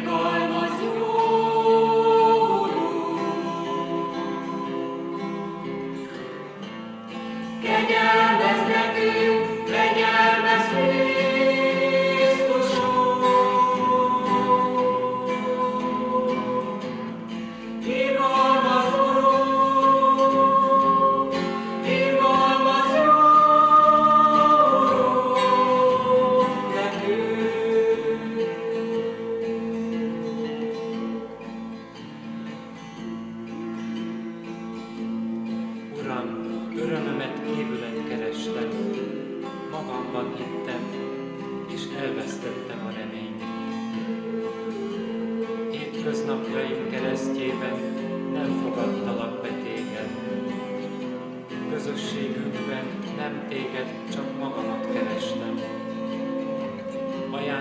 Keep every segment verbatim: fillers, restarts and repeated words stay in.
Hétköznapjaim keresztjében nem fogadtalak be téged. Közösségünkben nem téged, csak magamat kerestem.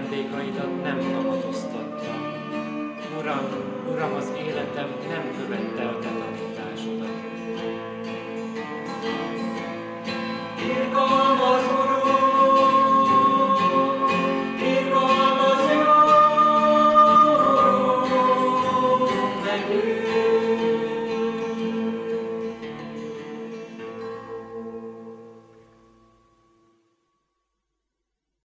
Ajándékaidat nem kamatoztattam. Uram, Uram, az életem nem követte